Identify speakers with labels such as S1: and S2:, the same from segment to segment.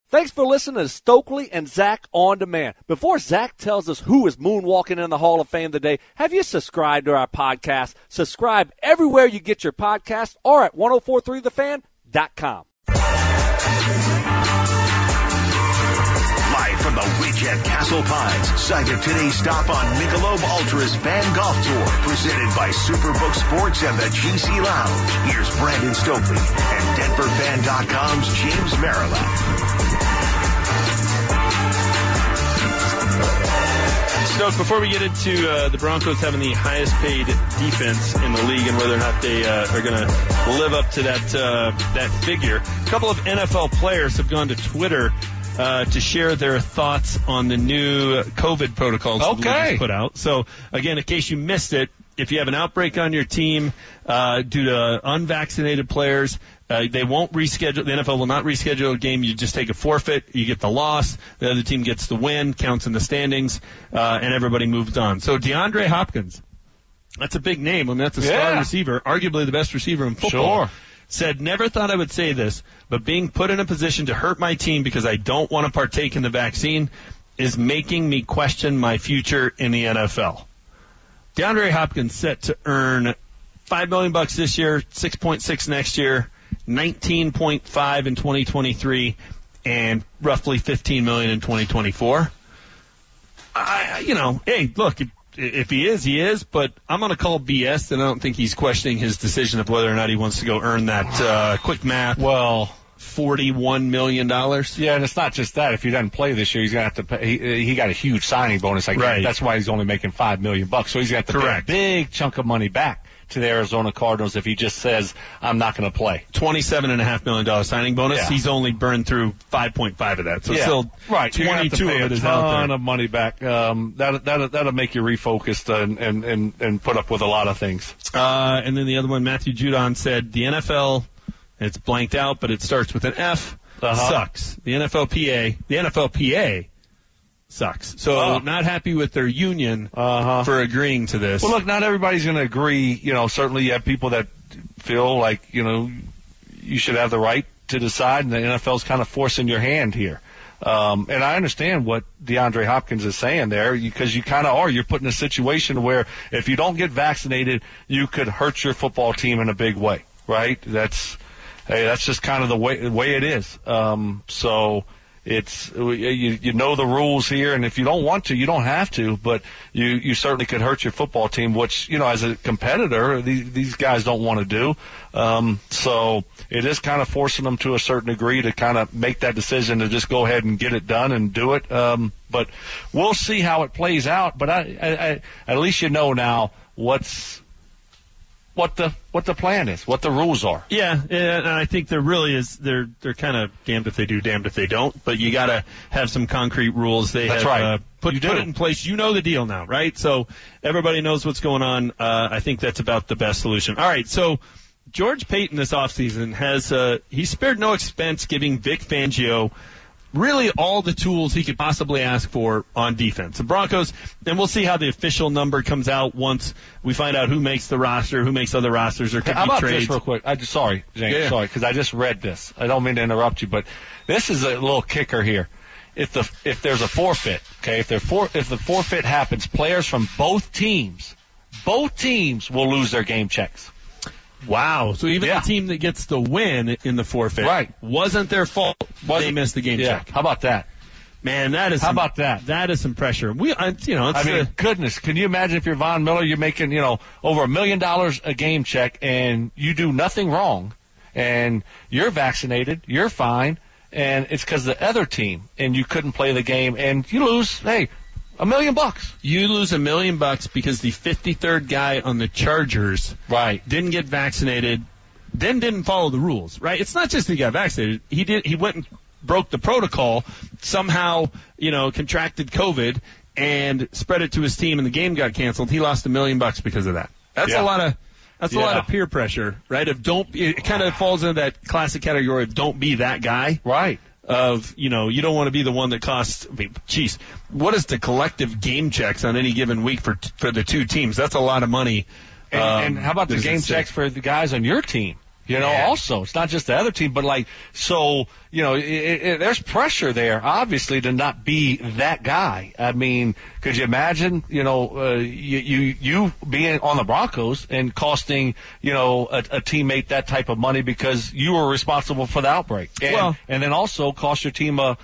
S1: Thanks for listening to Stokely and Zach On Demand. Before Zach tells us who is moonwalking in the Hall of Fame today, have you subscribed to our podcast? Subscribe everywhere you get your podcast or at 1043thefan.com.
S2: Live from the Weekend Castle Pines, site of today's stop on Michelob Ultra's Fan Golf Tour, presented by Superbook Sports and the GC Lounge. Here's Brandon Stokely and DenverFan.com's James Maryland.
S3: Stoke, before we get into the Broncos having the highest paid defense in the league and whether or not they are going to live up to that figure, a couple of NFL players have gone to Twitter to share their thoughts on the new COVID protocols that the league has put out. So, again, in case you missed it, if you have an outbreak on your team due to unvaccinated players, they won't reschedule. The NFL will not reschedule a game. You just take a forfeit. You get the loss. The other team gets the win, counts in the standings, and everybody moves on. So DeAndre Hopkins, that's a big name. I mean, that's a star receiver, arguably the best receiver in football. Sure. Said, never thought I would say this, but being put in a position to hurt my team because I don't want to partake in the vaccine is making me question my future in the NFL. DeAndre Hopkins set to earn $5 million this year, 6.6 next year, 19.5 in 2023, and roughly $15 million in 2024. Hey, look, if he is, he is, but I'm going to call BS, and I don't think he's questioning his decision of whether or not he wants to go earn that quick math.
S4: Well,
S3: $41 million.
S4: Yeah, and it's not just that. If he doesn't play this year, he's going to have to pay. He got a huge signing bonus.
S3: Right.
S4: That's why he's only making $5 million. So he's got to pay a big chunk of money back to the Arizona Cardinals if he just says, I'm not going to play.
S3: $27.5 million signing bonus. Yeah. He's only burned through 5.5 of that. So still 22 of it is out there.
S4: A ton of money back. That'll make you refocused and put up with a lot of things.
S3: And then the other one, Matthew Judon said, the NFL, it's blanked out, but it starts with an F, sucks. The NFLPA sucks. So not happy with their union for agreeing to this.
S4: Well, look, not everybody's going to agree. Certainly you have people that feel like, you should have the right to decide, and the NFL's kind of forcing your hand here. And I understand what DeAndre Hopkins is saying there, because you kind of are. You're put in a situation where if you don't get vaccinated, you could hurt your football team in a big way, right? That's just kind of the way it is. So it's you know the rules here, and if you don't want to, you don't have to, but you certainly could hurt your football team, which, as a competitor, these guys don't want to do. So it is kind of forcing them to a certain degree to kind of make that decision to just go ahead and get it done and do it. But we'll see how it plays out. But I at least now what the plan is, what the rules are.
S3: Yeah, and I think there really is. They're kind of damned if they do, damned if they don't. But you got to have some concrete rules.
S4: That's right.
S3: Put it in place. You know the deal now, right? So everybody knows what's going on. I think that's about the best solution. All right, so George Paton this offseason has he spared no expense giving Vic Fangio really all the tools he could possibly ask for on defense. The Broncos, and we'll see how the official number comes out once we find out who makes the roster, who makes other rosters, or could
S4: How
S3: be
S4: about
S3: trades.
S4: This real quick? Sorry, James, sorry, because I just read this. I don't mean to interrupt you, but this is a little kicker here. If there's a forfeit, okay, if the forfeit happens, players from both teams will lose their game checks.
S3: Wow. So even the team that gets the win in the forfeit wasn't their fault. They missed the game check.
S4: How about that?
S3: Man, that is that is some pressure.
S4: Goodness, can you imagine if you're Von Miller, you're making, over $1 million a game check and you do nothing wrong and you're vaccinated, you're fine, and it's because the other team and you couldn't play the game and you lose, $1 million.
S3: You lose $1 million because the 53rd guy on the Chargers didn't get vaccinated, then didn't follow the rules, right? It's not just that he got vaccinated. He went and broke the protocol, somehow, contracted COVID and spread it to his team and the game got canceled. He lost $1 million because of that. That's a lot of peer pressure, right? It kind of falls into that classic category of don't be that guy.
S4: Right.
S3: You don't want to be the one that costs, what is the collective game checks on any given week for the two teams? That's a lot of money.
S4: And how about the game checks for the guys on your team? Also, it's not just the other team, but there's pressure there, obviously, to not be that guy. I mean, could you imagine, you being on the Broncos and costing, a teammate that type of money because you were responsible for the outbreak, and then also cost your team made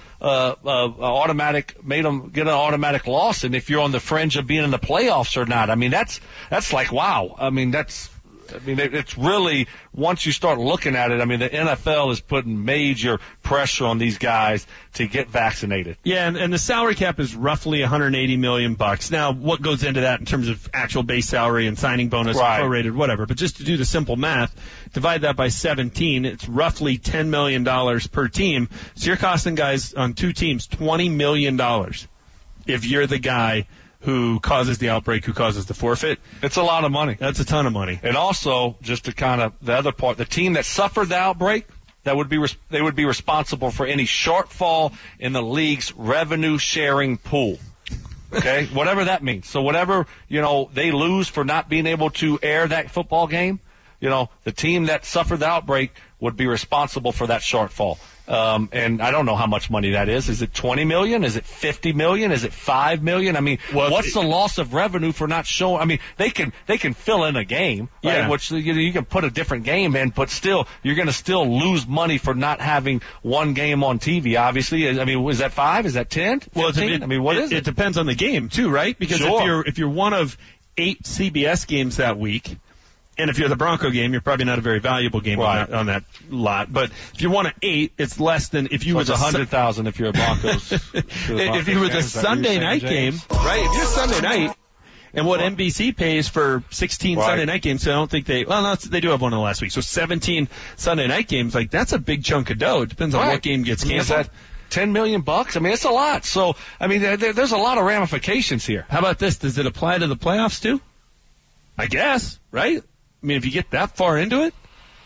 S4: them get an automatic loss, and if you're on the fringe of being in the playoffs or not, I mean, that's like, wow. I mean, it's really, once you start looking at it, I mean, the NFL is putting major pressure on these guys to get vaccinated.
S3: Yeah, and the salary cap is roughly $180 million. Now, what goes into that in terms of actual base salary and signing bonus, prorated, whatever. But just to do the simple math, divide that by 17, it's roughly $10 million per team. So you're costing guys on two teams $20 million if you're the guy who causes the outbreak, who causes the forfeit.
S4: It's a lot of money.
S3: That's a ton of money.
S4: And also, just to kind of the other part, the team that suffered the outbreak, they would be responsible for any shortfall in the league's revenue sharing pool. Okay, whatever that means. So whatever they lose for not being able to air that football game, the team that suffered the outbreak would be responsible for that shortfall. And I don't know how much money that is. Is it $20 million? Is it $50 million? Is it $5 million? I mean, what's the loss of revenue for not showing? I mean, they can fill in a game, right?
S3: Yeah.
S4: Which you can put a different game in, but still, you're going to still lose money for not having one game on TV. Obviously, I mean, is that 5? Is that 10? 15?
S3: Well,
S4: I mean, what is it?
S3: It depends on the game too, right? Because if you're one of 8 CBS games that week. And if you're the Bronco game, you're probably not a very valuable game on that lot. But if you're one of 8, it's less than if you were the
S4: $100,000 if you're a Broncos.
S3: If you were the Sunday night game, right? If you're Sunday night, and what NBC pays for 16 Sunday night games, so I don't think they do have one in the last week. So 17 Sunday night games, like that's a big chunk of dough. It depends on what game gets canceled.
S4: $10 million? I mean, it's a lot. So, I mean, there's a lot of ramifications here.
S3: How about this? Does it apply to the playoffs too? I guess, right? I mean, if you get that far into it,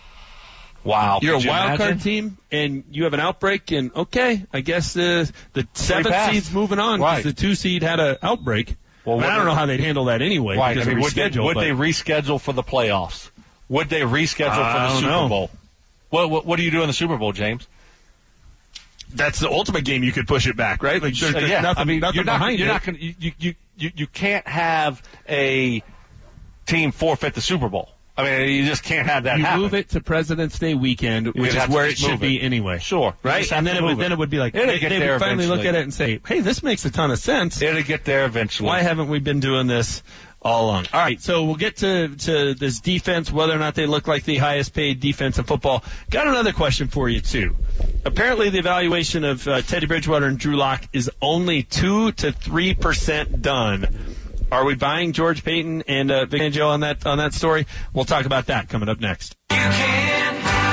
S4: wow,
S3: you're a wild card team and you have an outbreak, and okay, I guess the 7th seed's moving on because the 2 seed had an outbreak. Well, I don't know how they'd handle that anyway.
S4: Right. I mean, would they reschedule for the playoffs? Would they reschedule for the Super Bowl? What do you do in the Super Bowl, James?
S3: That's the ultimate game. You could push it back, right? Like, there's nothing behind it.
S4: You can't have a team forfeit the Super Bowl. I mean, you just can't have that happen.
S3: You move it to President's Day weekend, which is where it should be anyway.
S4: Sure.
S3: Right? And then it would be like, they would finally look at it and say, hey, this makes a ton of sense.
S4: It'll get there eventually.
S3: Why haven't we been doing this all along? All right, so we'll get to this defense, whether or not they look like the highest paid defense in football. Got another question for you, too. Apparently, the evaluation of Teddy Bridgewater and Drew Lock is only 2 to 3% done. Are we buying George Paton and Vic Fangio on that story? We'll talk about that coming up next.
S2: You can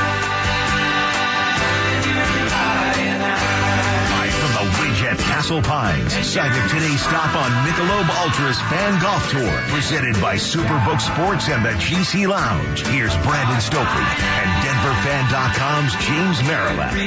S2: live from the Ridge at Castle Pines, site of today's stop on Michelob Ultra's Fan Golf Tour, presented by Superbook Sports and the GC Lounge. Here's Brandon Stokely and DenverFan.com's James Marilak.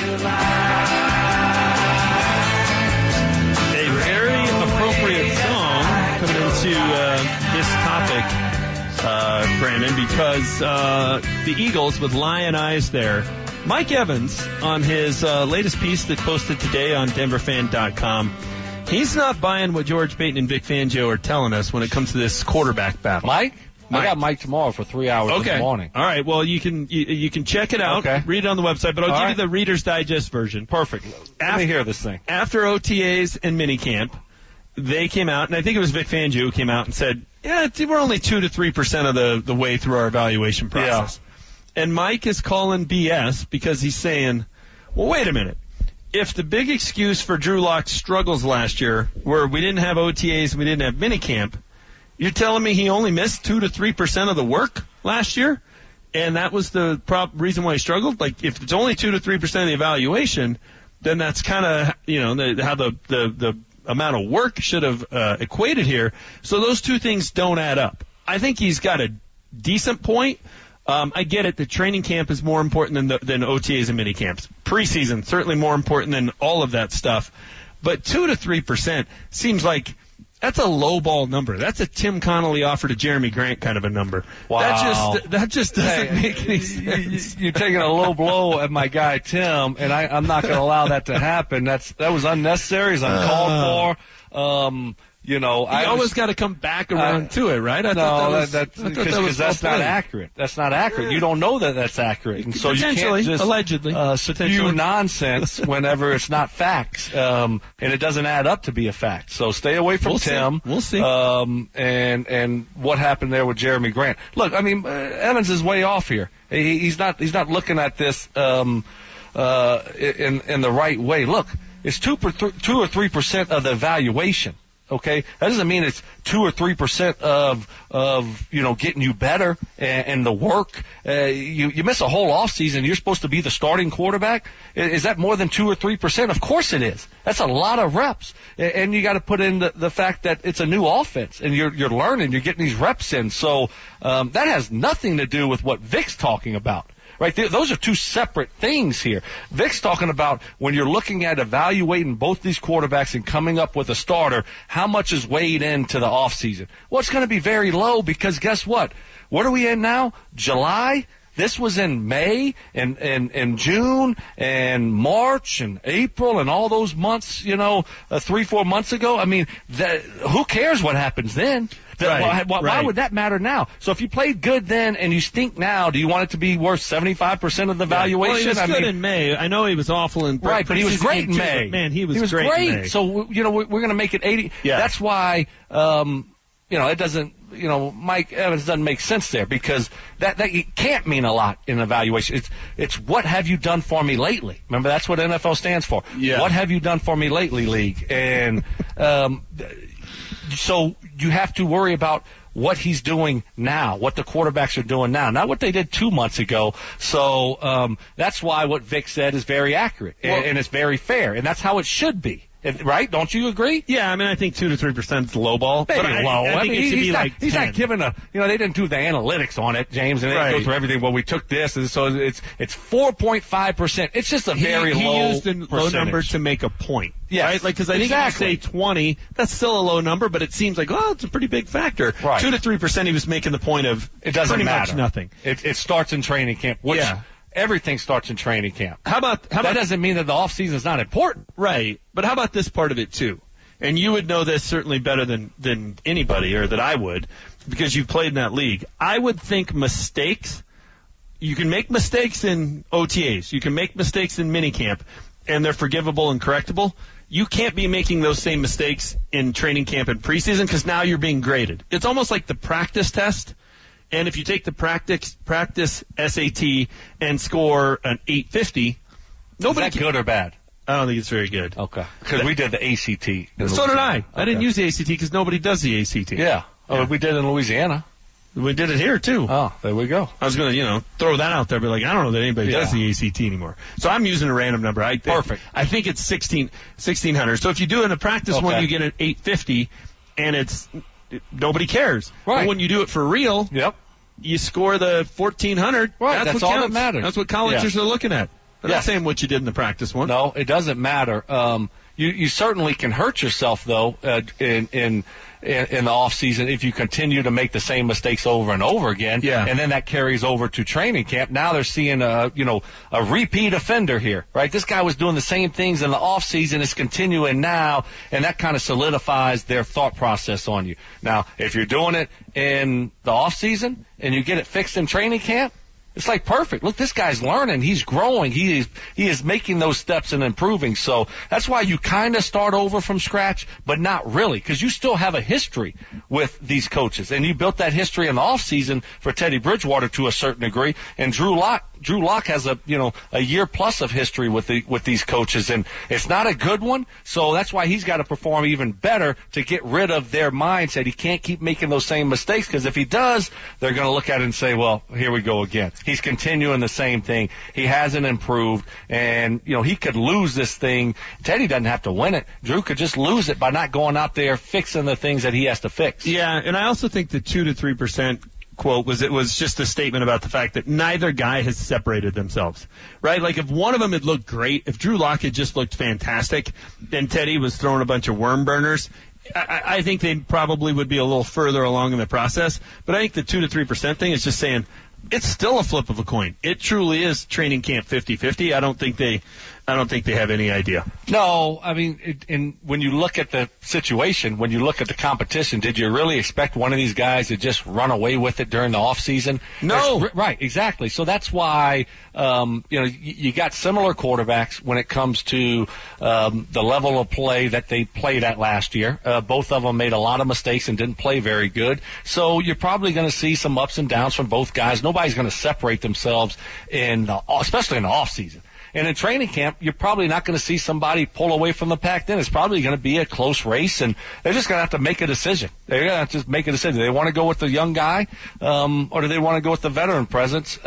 S3: A very appropriate song coming into this topic, Brandon, because the Eagles with Lion Eyes there. Mike Evans, on his latest piece that posted today on DenverFan.com, he's not buying what George Paton and Vic Fangio are telling us when it comes to this quarterback battle.
S4: Mike? I got Mike tomorrow for 3 hours in the morning.
S3: All right. Well, you can check it out.
S4: Okay.
S3: Read it on the website, but I'll give you the Reader's Digest version.
S4: Perfect. Let me hear this thing.
S3: After OTAs and minicamp, they came out, and I think it was Vic Fangio who came out and said, yeah, we're only 2 to 3% of the way through our evaluation process. Yeah. And Mike is calling BS because he's saying, well, wait a minute. If the big excuse for Drew Lock's struggles last year were we didn't have OTAs and we didn't have minicamp, you're telling me he only missed 2 to 3% of the work last year? And that was the reason why he struggled? Like, if it's only 2 to 3% of the evaluation, then that's kind of, how the amount of work should have equated here. So those two things don't add up. I think he's got a decent point. I get it. The training camp is more important than OTAs and minicamps. Preseason, certainly more important than all of that stuff. But 2 to 3% seems like That's a low ball number. That's a Tim Connolly offer to Jeremy Grant kind of a number.
S4: Wow.
S3: That just doesn't make any sense.
S4: You're taking a low blow at my guy Tim, and I'm not going to allow that to happen. That was unnecessary. It's uncalled for. You always got to come back around to it, right? Because that's not accurate. That's not accurate. You don't know that that's accurate, and so you can't just
S3: allegedly
S4: spew nonsense whenever it's not facts, and it doesn't add up to be a fact. So stay away from Tim.
S3: We'll see.
S4: And what happened there with Jeremy Grant? Look, I mean, Evans is way off here. He's not looking at this in the right way. Look, it's 2 or 3% of the evaluation. Okay, that doesn't mean it's 2 or 3% of getting you better and the work. You miss a whole off season. You're supposed to be the starting quarterback. Is that more than 2 or 3%? Of course it is. That's a lot of reps, and you got to put in the fact that it's a new offense and you're learning. You're getting these reps in. So that has nothing to do with what Vic's talking about. Right, those are two separate things here. Vic's talking about when you're looking at evaluating both these quarterbacks and coming up with a starter, how much is weighed into the offseason? Well, it's going to be very low because guess what? What are we in now? July? This was in May and June and March and April and all those months, 3-4 months ago. I mean, who cares what happens then? Why would that matter now? So if you played good then and you stink now, do you want it to be worth 75% of the valuation?
S3: Well, he was good in May. I know he was awful in
S4: right, but he was great in May.
S3: Man, he was great in May.
S4: So we're going to make it 80. Yeah. That's why it doesn't. Mike Evans doesn't make sense there because that it can't mean a lot in evaluation. It's what have you done for me lately? Remember, that's what NFL stands for.
S3: Yeah.
S4: What have you done for me lately, league? And so you have to worry about what he's doing now, what the quarterbacks are doing now, not what they did 2 months ago. So that's why what Vic said is very accurate and it's very fair, and that's how it should be. Right? Don't you agree?
S3: Yeah, I mean, I think 2 to 3% is low ball.
S4: Maybe low.
S3: I think it should be like 10.
S4: He's not giving they didn't do the analytics on it, James, and they didn't go through everything. Well, we took this, and so it's 4.5%. It's just a very low
S3: He used a low number to make a point.
S4: Yes,
S3: right? Because I think if you say 20, that's still a low number, but it seems like, it's a pretty big factor.
S4: Right.
S3: 2 to 3%, he was making the point of
S4: it doesn't
S3: pretty
S4: matter.
S3: Much nothing.
S4: It starts in training camp. Everything starts in training camp.
S3: How about
S4: that doesn't mean that the off season is not important.
S3: Right. But how about this part of it too? And you would know this certainly better than anybody, or that I would, because you've played in that league. I would think mistakes, you can make mistakes in OTAs, you can make mistakes in minicamp, and they're forgivable and correctable. You can't be making those same mistakes in training camp and preseason because now you're being graded. It's almost like the practice test. And if you take the practice SAT and score an 850, nobody.
S4: Is that good or bad?
S3: I don't think it's very good.
S4: Okay. Because we did the ACT.
S3: So did I. Okay. I didn't use the ACT because nobody does the ACT.
S4: Yeah. We did in Louisiana.
S3: We did it here too.
S4: Oh, there we go.
S3: I was going to, throw that out there, but I don't know that anybody does the ACT anymore. So I'm using a random number.
S4: Perfect.
S3: I think it's 1600. So if you do it in a practice one, you get an 850, and nobody cares.
S4: Right.
S3: But when you do it for real, you score the 1400.
S4: Right. That's all
S3: counts.
S4: that matters.
S3: That's what colleges are looking at. They're not saying what you did in the practice one.
S4: No, it doesn't matter. You certainly can hurt yourself though in the off season if you continue to make the same mistakes over and over again.
S3: Yeah.
S4: And then that carries over to training camp. Now they're seeing a repeat offender here, right? This guy was doing the same things in the off season. It's continuing now, and that kind of solidifies their thought process on you. Now, if you're doing it in the off season and you get it fixed in training camp, it's like perfect. Look, this guy's learning. He's growing. He is making those steps and improving. So that's why you kind of start over from scratch, but not really, because you still have a history with these coaches. And you built that history in the off season for Teddy Bridgewater to a certain degree. And Drew Lock has a year plus of history with these coaches, and it's not a good one. So that's why he's got to perform even better to get rid of their mindset. He can't keep making those same mistakes, because if he does, they're going to look at it and say, well, here we go again. He's continuing the same thing. He hasn't improved, and he could lose this thing. Teddy doesn't have to win it. Drew could just lose it by not going out there fixing the things that he has to fix.
S3: Yeah, and I also think the 2 to 3% quote was just a statement about the fact that neither guy has separated themselves, right? Like if one of them had looked great, if Drew Lock had just looked fantastic, then Teddy was throwing a bunch of worm burners, I think they probably would be a little further along in the process. But I think the 2 to 3% thing is just saying it's still a flip of a coin. It truly is training camp 50-50. I don't think they have any idea.
S4: No, I mean, when you look at the situation, when you look at the competition, did you really expect one of these guys to just run away with it during the off season?
S3: No.
S4: Right, exactly. So that's why, you got similar quarterbacks when it comes to the level of play that they played at last year. Both of them made a lot of mistakes and didn't play very good. So you're probably going to see some ups and downs from both guys. Nobody's going to separate themselves especially in the off season. And in training camp, you're probably not going to see somebody pull away from the pack then. It's probably going to be a close race, and they're just going to have to make a decision. They're going to have to just make a decision. Do they want to go with the young guy, or do they want to go with the veteran presence?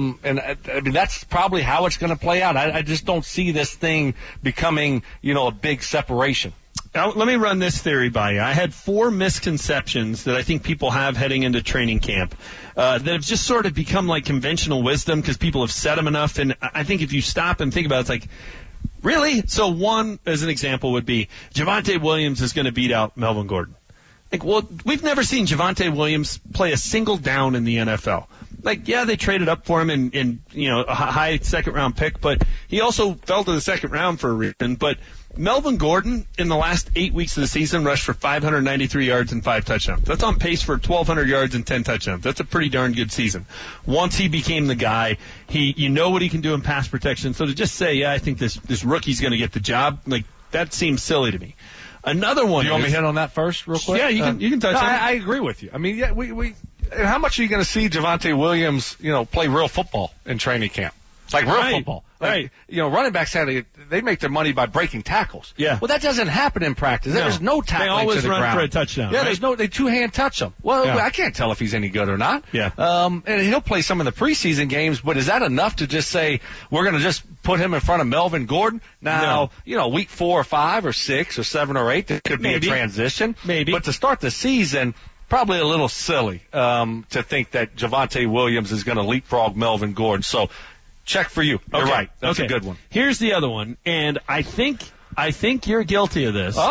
S4: That's probably how it's going to play out. I just don't see this thing becoming, a big separation.
S3: Now, let me run this theory by you. I had 4 misconceptions that I think people have heading into training camp that have just sort of become like conventional wisdom because people have said them enough. And I think if you stop and think about it, it's like, really? So one, as an example, would be Javonte Williams is going to beat out Melvin Gordon. Like, well, we've never seen Javonte Williams play a single down in the NFL. Like, yeah, they traded up for him in a high second-round pick, but he also fell to the second round for a reason. But Melvin Gordon, in the last 8 weeks of the season, rushed for 593 yards and 5 touchdowns. That's on pace for 1,200 yards and 10 touchdowns. That's a pretty darn good season. Once he became the guy, you know what he can do in pass protection. So to just say, yeah, I think this rookie's going to get the job, like, that seems silly to me. Another one.
S4: Do you want me to hit on that first, real quick?
S3: Yeah, you can touch on it.
S4: I agree with you. I mean, yeah, we. How much are you going to see Javonte Williams, play real football in training camp? Like real football.
S3: Right.
S4: Running backs they make their money by breaking tackles.
S3: Yeah.
S4: Well, that doesn't happen in practice. There's no tackling
S3: They always
S4: to the
S3: run
S4: ground.
S3: for a touchdown.
S4: Yeah,
S3: right?
S4: they two-hand touch him. Well,
S3: Yeah.
S4: I can't tell if he's any good or not.
S3: Yeah.
S4: And he'll play some of the preseason games, but is that enough to just say we're going to just put him in front of Melvin Gordon? Now, week 4 or 5 or 6 or 7 or 8, there could be
S3: Maybe.
S4: a transition.
S3: Maybe.
S4: But to start the season, probably a little silly to think that Javonte Williams is going to leapfrog Melvin Gordon. So check for you. You're right. That's a good one.
S3: Here's the other one, and I think you're guilty of this.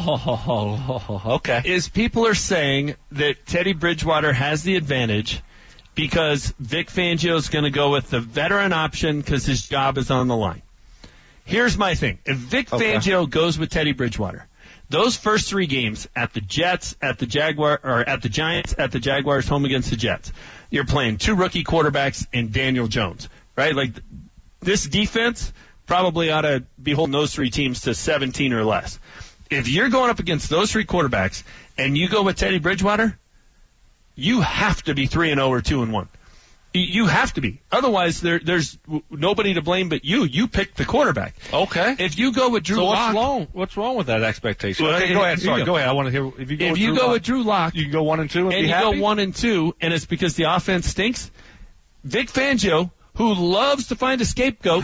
S4: Oh, okay.
S3: Is people are saying that Teddy Bridgewater has the advantage because Vic Fangio is going to go with the veteran option because his job is on the line. Here's my thing. If Vic Fangio goes with Teddy Bridgewater, those first 3 games at the Jets, at the Giants, at the Jaguars, home against the Jets, you're playing 2 rookie quarterbacks and Daniel Jones, right? Like, this defense probably ought to be holding those 3 teams to 17 or less. If you're going up against those 3 quarterbacks and you go with Teddy Bridgewater, you have to be 3-0 or 2-1. You have to be. Otherwise, there's nobody to blame but you. You picked the quarterback.
S4: Okay.
S3: If you go with Drew Lock,
S4: what's wrong with that expectation?
S3: Well,
S4: okay, go ahead. Sorry, go ahead. I want to hear. If you go with
S3: Drew Lock,
S4: you can go 1 and 2 and
S3: you
S4: be happy?
S3: go 1 and 2, and it's because the offense stinks. Vic Fangio, who loves to find a scapegoat,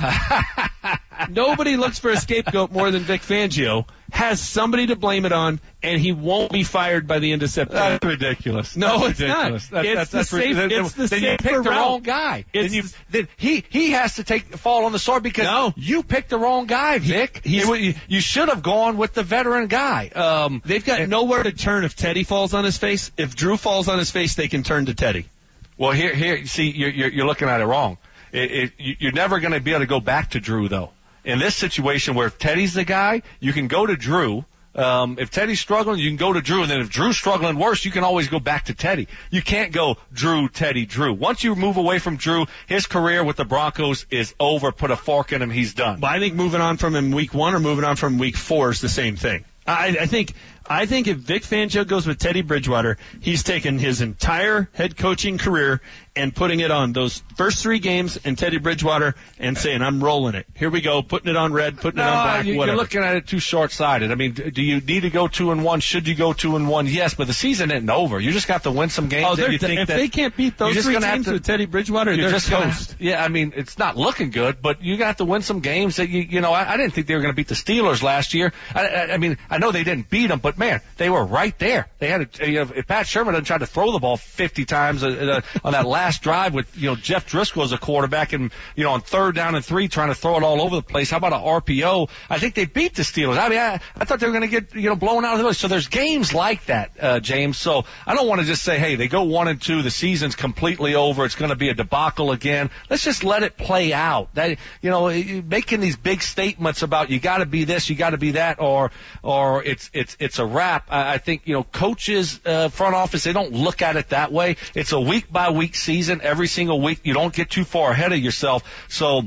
S3: nobody looks for a scapegoat more than Vic Fangio, has somebody to blame it on, and he won't be fired by the end of September.
S4: That's ridiculous.
S3: No,
S4: it's
S3: ridiculous.
S4: Not.
S3: It's the safer
S4: Then you picked the wrong guy. Then he has to fall on the sword because you picked the wrong guy, Vic. You should have gone with the veteran guy.
S3: They've got nowhere to turn if Teddy falls on his face. If Drew falls on his face, they can turn to Teddy.
S4: Well, here, see, you're looking at it wrong. You're never going to be able to go back to Drew, though. In this situation where if Teddy's the guy, you can go to Drew. If Teddy's struggling, you can go to Drew. And then if Drew's struggling worse, you can always go back to Teddy. You can't go Drew, Teddy, Drew. Once you move away from Drew, his career with the Broncos is over. Put a fork in him. He's done.
S3: But I think moving on from him week 1 or moving on from week 4 is the same thing. I think if Vic Fangio goes with Teddy Bridgewater, he's taken his entire head coaching career and putting it on those first 3 games and Teddy Bridgewater and saying, I'm rolling it. Here we go, putting it on red, putting it on black, whatever.
S4: You're looking at it too short-sighted. I mean, do you need to go 2-1? Should you go 2-1? Yes, but the season isn't over. You just got to win some games.
S3: If they can't beat those 3 teams with Teddy Bridgewater, they're just toast.
S4: Yeah, I mean, it's not looking good, but you got to win some games that I didn't think they were going to beat the Steelers last year. I mean, I know they didn't beat them, but man, they were right there. They had if Pat Sherman had tried to throw the ball 50 times on that last last drive with, Jeff Driscoll as a quarterback and, on 3rd down and 3 trying to throw it all over the place. How about an RPO? I think they beat the Steelers. I mean, I thought they were going to get, blown out of the way. So there's games like that, James. So I don't want to just say, hey, they go 1-2, the season's completely over, it's going to be a debacle again. Let's just let it play out. That, making these big statements about you got to be this, you got to be that, or it's a wrap. I think, coaches, front office, they don't look at it that way. It's a week-by-week season. Every single week, you don't get too far ahead of yourself. So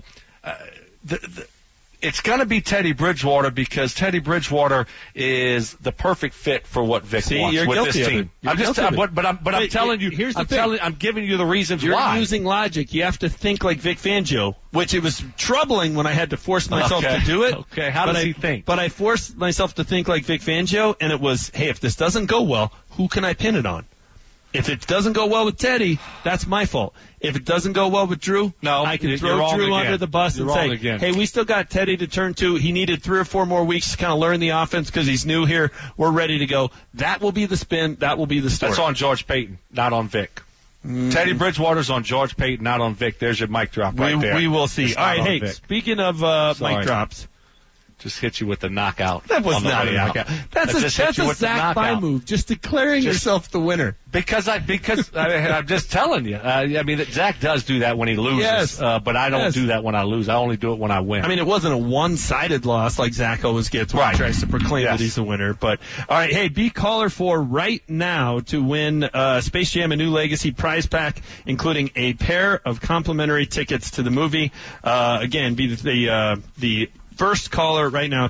S4: it's going to be Teddy Bridgewater because Teddy Bridgewater is the perfect fit for what Vic wants with this team. I'm telling you,
S3: here's the thing.
S4: I'm giving you the reasons
S3: You're
S4: why.
S3: You're using logic. You have to think like Vic Fangio, which it was troubling when I had to force myself to do it.
S4: Okay, how does he think?
S3: But I forced myself to think like Vic Fangio, and it was, hey, if this doesn't go well, who can I pin it on? If it doesn't go well with Teddy, that's my fault. If it doesn't go well with Drew, I can throw Drew under the bus and say, hey, we still got Teddy to turn to. He needed 3 or 4 more weeks to kind of learn the offense because he's new here. We're ready to go. That will be the spin. That will be the story.
S4: That's on George Payton, not on Vic. Teddy Bridgewater's on George Payton, not on Vic. There's your mic drop right there.
S3: We will see. All right, hey, Vic. Speaking of mic drops.
S4: Just hit you with the knockout.
S3: That was not a knockout. That's a Zach By move. Just declaring yourself the winner.
S4: Because I'm just telling you. I mean, Zach does do that when he loses. Yes. But I don't do that when I lose. I only do it when I win.
S3: I mean, it wasn't a one-sided loss like Zach always gets when he tries to proclaim that he's the winner. But, all right, hey, be caller for right now to win Space Jam: A New Legacy prize pack, including a pair of complimentary tickets to the movie. Again, be the first caller right now,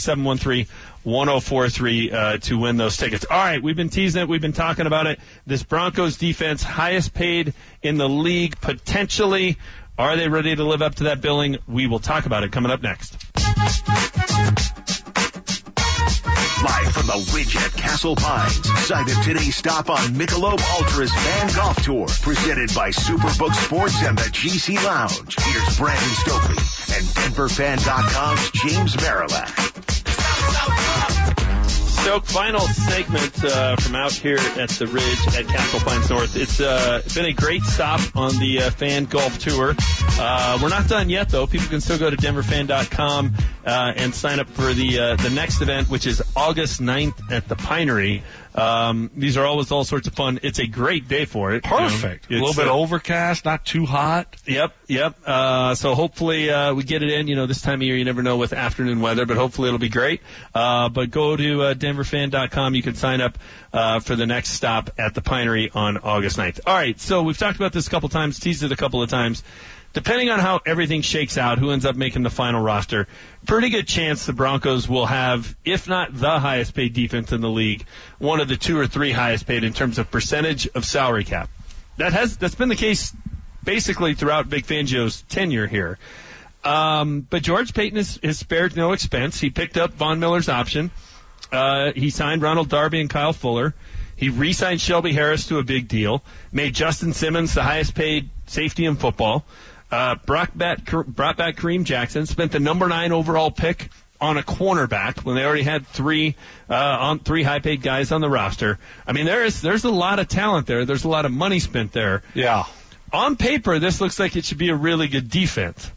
S3: 303-713-1043, to win those tickets. All right, we've been teasing it. We've been talking about it. This Broncos defense, highest paid in the league, potentially. Are they ready to live up to that billing? We will talk about it coming up next.
S2: Live from the Ridge at Castle Pines, site of today's stop on Michelob Ultra's Van Golf Tour, presented by Superbook Sports and the GC Lounge. Here's Brandon Stokely and DenverFan.com's James Marillac.
S3: Stoke, final segment from out here at the Ridge at Castle Pines North. It's been a great stop on the Fan Golf Tour. We're not done yet, though. People can still go to DenverFan.com and sign up for the next event, which is August 9th at the Pinery. These are always all sorts of fun. It's a great day for it.
S4: Perfect. A little bit overcast, not too hot.
S3: Yep. So hopefully we get it in. This time of year you never know with afternoon weather, but hopefully it'll be great. But go to DenverFan.com. You can sign up for the next stop at the Pinery on August 9th. All right, so we've talked about this a couple times, teased it a couple of times. Depending on how everything shakes out, who ends up making the final roster, pretty good chance the Broncos will have, if not the highest paid defense in the league, one of the 2 or 3 highest paid in terms of percentage of salary cap. That's been the case basically throughout Vic Fangio's tenure here. But George Payton has spared no expense. He picked up Von Miller's option. He signed Ronald Darby and Kyle Fuller. He re-signed Shelby Harris to a big deal, made Justin Simmons the highest paid safety in football. Brought back Kareem Jackson, spent the number 9 overall pick on a cornerback when they already had 3 high-paid guys on the roster. I mean, there's a lot of talent there. There's a lot of money spent there.
S4: Yeah.
S3: On paper, this looks like it should be a really good defense.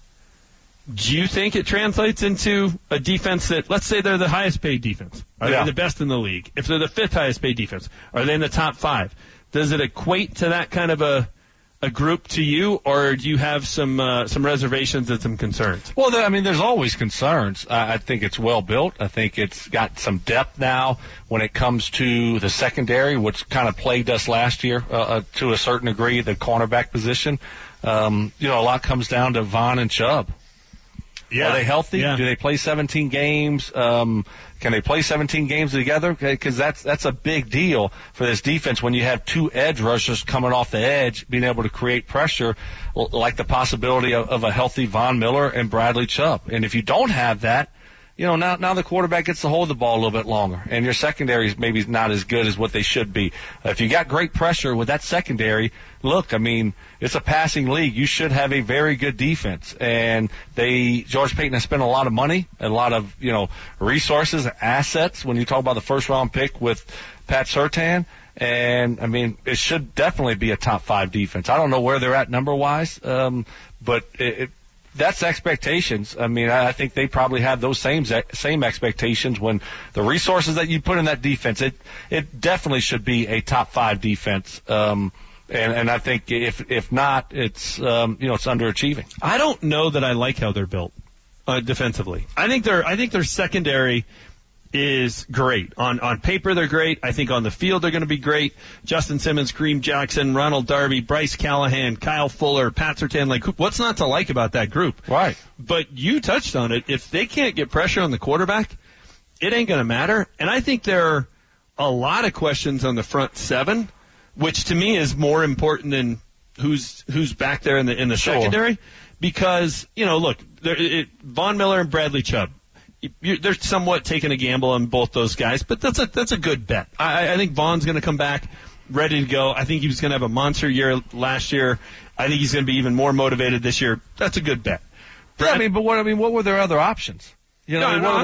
S3: Do you think it translates into a defense that, let's say they're the highest-paid defense? Are they the best in the league? If they're the 5th highest-paid defense, are they in the top 5? Does it equate to that kind of a group to you, or do you have some reservations and some concerns?
S4: Well, there's always concerns. I think it's well built. I think it's got some depth now when it comes to the secondary, which kind of plagued us last year to a certain degree, the cornerback position. A lot comes down to Von and Chubb. Yeah. Are they healthy? Yeah. Do they play 17 games? Can they play 17 games together? Because that's a big deal for this defense when you have 2 edge rushers coming off the edge, being able to create pressure, like the possibility of a healthy Von Miller and Bradley Chubb. And if you don't have that, now the quarterback gets to hold the ball a little bit longer, and your secondary is maybe not as good as what they should be. If you got great pressure with that secondary, look, it's a passing league. You should have a very good defense. And George Payton has spent a lot of money, a lot of, resources, assets when you talk about the first-round pick with Pat Surtain. And, I mean, it should definitely be a top 5 defense. I don't know where they're at number-wise, but that's expectations. I mean, I think they probably have those same expectations when the resources that you put in that defense, it definitely should be a top 5 defense. And I think if not, it's it's underachieving.
S3: I don't know that I like how they're built defensively. I think their secondary is great. On paper, they're great. I think on the field, they're going to be great. Justin Simmons, Kareem Jackson, Ronald Darby, Bryce Callahan, Kyle Fuller, Pat Surtain. Like, what's not to like about that group?
S4: Right.
S3: But you touched on it. If they can't get pressure on the quarterback, it ain't going to matter. And I think there are a lot of questions on the front 7, which to me is more important than who's back there in the secondary. Because, look, Von Miller and Bradley Chubb, they're somewhat taking a gamble on both those guys, but that's a good bet. I think Vaughn's going to come back ready to go. I think he was going to have a monster year last year. I think he's going to be even more motivated this year. That's a good bet.
S4: But what were their other options? They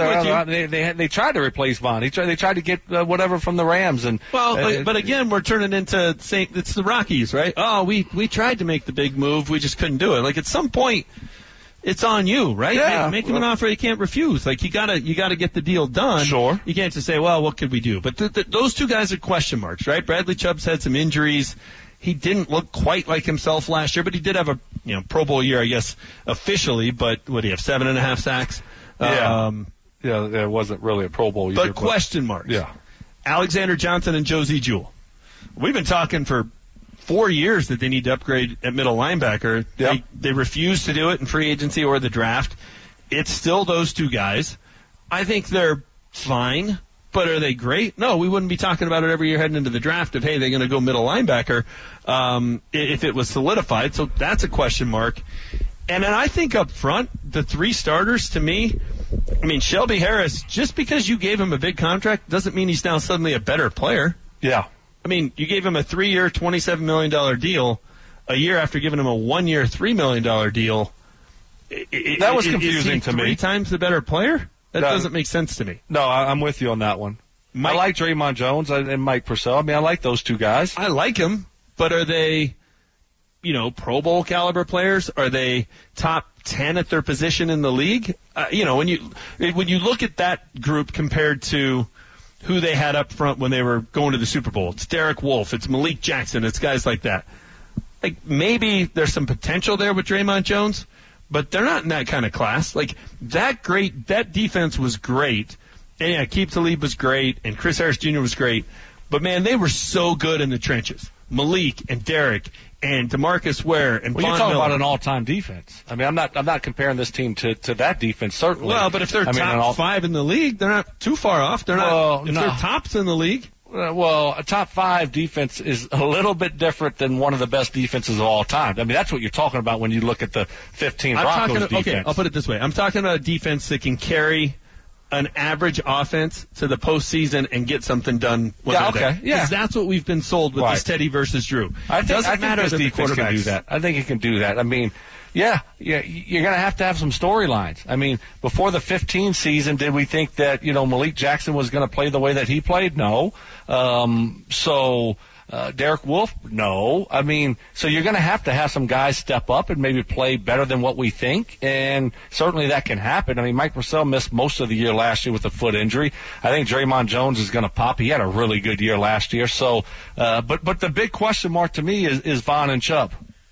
S4: tried to replace Vaughn. They tried to get whatever from the Rams, and
S3: but again, we're turning into saying it's the Rockies, right? Oh, we tried to make the big move, we just couldn't do it. Like, at some point, it's on you, right?
S4: Yeah.
S3: Make him an offer he can't refuse. Like, you gotta get the deal done.
S4: Sure.
S3: You can't just say, well, what could we do? But those two guys are question marks, right? Bradley Chubb's had some injuries. He didn't look quite like himself last year, but he did have a Pro Bowl year, I guess, officially. But what do you have, 7.5 sacks?
S4: Yeah. It wasn't really a Pro Bowl year.
S3: But question marks.
S4: Yeah.
S3: Alexander Johnson and Josie Jewell. We've been talking for 4 years that they need to upgrade at middle linebacker.
S4: Yep.
S3: They refuse to do it in free agency or the draft. It's still those two guys. I think they're fine, but are they great? No, we wouldn't be talking about it every year heading into the draft of, hey, they're going to go middle linebacker if it was solidified. So that's a question mark. And then I think up front, the 3 starters, to me, Shelby Harris, just because you gave him a big contract doesn't mean he's now suddenly a better player.
S4: Yeah.
S3: You gave him a 3-year, $27 million deal a year after giving him a 1-year, $3 million deal.
S4: That was confusing to me.
S3: 3 times the better player? That doesn't make sense to me.
S4: No, I'm with you on that one. I like Draymond Jones and Mike Purcell. I like those two guys.
S3: I like them, but are they, Pro Bowl caliber players? Are they top 10 at their position in the league? When you look at that group compared to who they had up front when they were going to the Super Bowl, it's Derek Wolfe, it's Malik Jackson, it's guys like that. Like, maybe there's some potential there with Draymond Jones, but they're not in that kind of class. Like, that defense was great. And yeah, Aqib Talib was great, and Chris Harris Jr. was great. But man, they were so good in the trenches. Malik and Derek and DeMarcus Ware and Von Miller.
S4: You're talking about an all-time defense. I'm not comparing this team to that defense, certainly.
S3: Well, but if they're top 5 in the league, they're not too far off. They're tops in the league.
S4: Well, a top 5 defense is a little bit different than one of the best defenses of all time. That's what you're talking about when you look at the 15 Broncos defense.
S3: Okay, I'll put it this way. I'm talking about a defense that can carry an average offense to the postseason and get something done when they're there. Yeah. Because that's what we've been sold with this Teddy versus Drew.
S4: I think this defense can do that. I think it can do that. Yeah, you're going to have some storylines. Before the 15 season, did we think that, Malik Jackson was going to play the way that he played? No. Derek Wolfe? No. So you're going to have some guys step up and maybe play better than what we think, and certainly that can happen. Mike Purcell missed most of the year last year with a foot injury. I think Draymond Jones is going to pop. He had a really good year last year. So, but the big question mark to me is Vaughn and Chubb.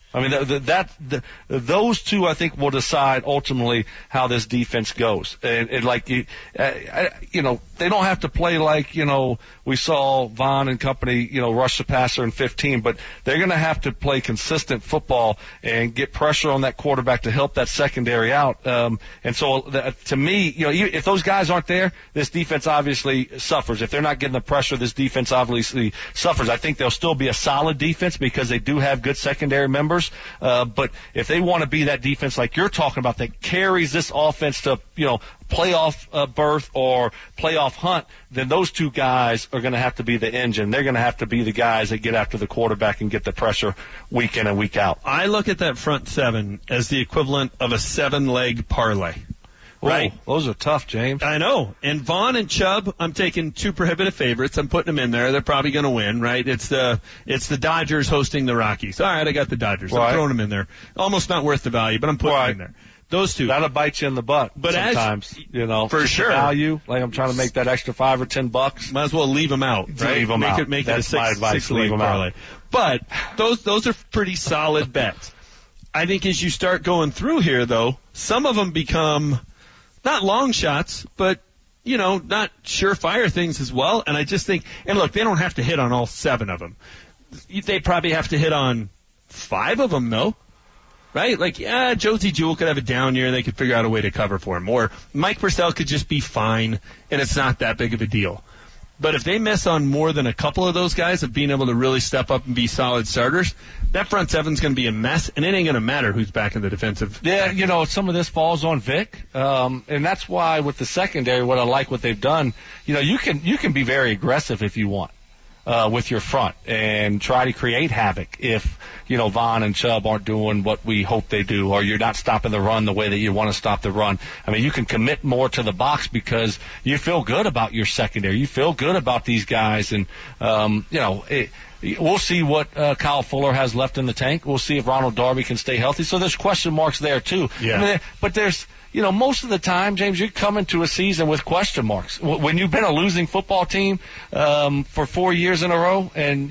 S4: Those two, I think, will decide ultimately how this defense goes. And they don't have to play like, we saw Vaughn and company, rush the passer in 15, but they're going to have to play consistent football and get pressure on that quarterback to help that secondary out. To me, if those guys aren't there, this defense obviously suffers. If they're not getting the pressure, this defense obviously suffers. I think they'll still be a solid defense because they do have good secondary members. But if they want to be that defense like you're talking about that carries this offense to, playoff berth or playoff hunt, then those two guys are going to have to be the engine. They're going to have to be the guys that get after the quarterback and get the pressure week in and week out.
S3: I look at that front 7 as the equivalent of a 7-leg parlay. right?
S4: Oh, those are tough, James.
S3: I know. And Vaughn and Chubb, I'm taking 2 prohibitive favorites. I'm putting them in there. They're probably going to win, right? It's the Dodgers hosting the Rockies. All right, I got the Dodgers.
S4: Right.
S3: I'm throwing them in there. Almost not worth the value, but I'm putting them in there. Those 2.
S4: That'll bite you in the butt
S3: But
S4: sometimes,
S3: for sure.
S4: Value, like I'm trying to make that extra $5 or $10.
S3: Might as well leave them out, right?
S4: Leave them out.
S3: Make
S4: That's
S3: it
S4: my
S3: a
S4: advice.
S3: 6
S4: Leave them
S3: parlay.
S4: out.
S3: But those are pretty solid bets. I think as you start going through here, though, some of them become not long shots, but not surefire things as well. And I just think, and look, they don't have to hit on all 7 of them. They probably have to hit on 5 of them, though. Right? Like, Josie Jewell could have a down year and they could figure out a way to cover for him. Or Mike Purcell could just be fine and it's not that big of a deal. But if they miss on more than a couple of those guys of being able to really step up and be solid starters, that front seven's going to be a mess, and it ain't going to matter who's back in the defensive.
S4: Yeah, some of this falls on Vic, and that's why with the secondary, what I like what they've done, you can be very aggressive if you want. With your front and try to create havoc if, Vaughn and Chubb aren't doing what we hope they do, or you're not stopping the run the way that you want to stop the run. I mean, you can commit more to the box because you feel good about your secondary. You feel good about these guys, and, we'll see what Kyle Fuller has left in the tank. We'll see if Ronald Darby can stay healthy. So there's question marks there, too.
S3: Yeah.
S4: But there's... most of the time, James, you come into a season with question marks. When you've been a losing football team for 4 years in a row, and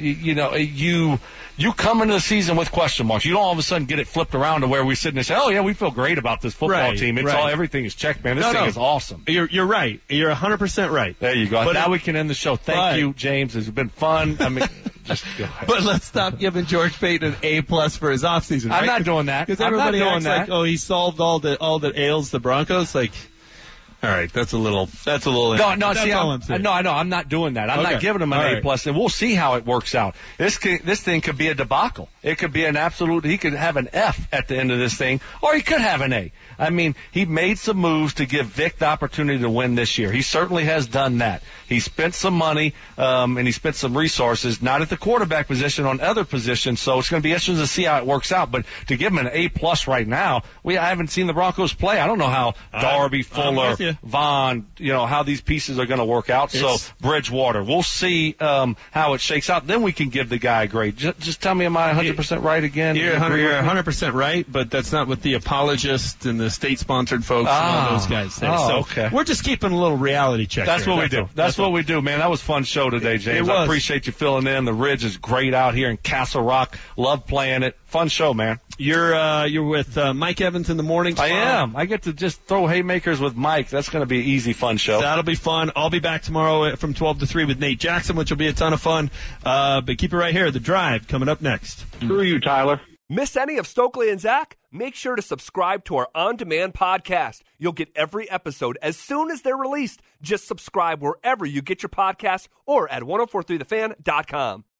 S4: you come into the season with question marks. You don't all of a sudden get it flipped around to where we sit and say, "Oh yeah, we feel great about this football team. It's all everything is checked, man. This thing is awesome."
S3: You're right. You're 100% right.
S4: There you go.
S3: But
S4: now we can end the show. Thank you, James. It's been fun. I mean, just go ahead.
S3: But let's stop giving George Payton an A+ for his offseason. Right?
S4: I'm not doing that.
S3: Because everybody acts like, oh, he solved all that ails the Broncos. Like, all right, that's a little.
S4: No. See, I know. I'm not doing that. I'm not giving him an A+, and we'll see how it works out. This thing could be a debacle. It could be an absolute. He could have an F at the end of this thing, or he could have an A. I mean, he made some moves to give Vic the opportunity to win this year. He certainly has done that. He spent some money, and he spent some resources, not at the quarterback position, on other positions. So it's going to be interesting to see how it works out. But to give him an A+ right now, I haven't seen the Broncos play. I don't know how Darby, Fuller, Vaughn, how these pieces are going to work out. So Bridgewater, we'll see how it shakes out. Then we can give the guy a grade. Just tell me, am I 100% right again?
S3: You're 100% right, but that's not what the apologists and the state-sponsored folks and all those guys say.
S4: Okay.
S3: We're just keeping a little reality check.
S4: That's what we do. That's what we do, man. That was a fun show today, James. I appreciate you filling in. The Ridge is great out here in Castle Rock. Love playing it. Fun show, man.
S3: You're with Mike Evans in the morning tomorrow.
S4: I am. I get to just throw haymakers with Mike. That's going to be an easy, fun show.
S3: That'll be fun. I'll be back tomorrow from 12 to 3 with Nate Jackson, which will be a ton of fun. But keep it right here. The Drive coming up next.
S5: Screw you, Tyler.
S6: Miss any of Stokely and Zach? Make sure to subscribe to our on-demand podcast. You'll get every episode as soon as they're released. Just subscribe wherever you get your podcasts or at 1043thefan.com.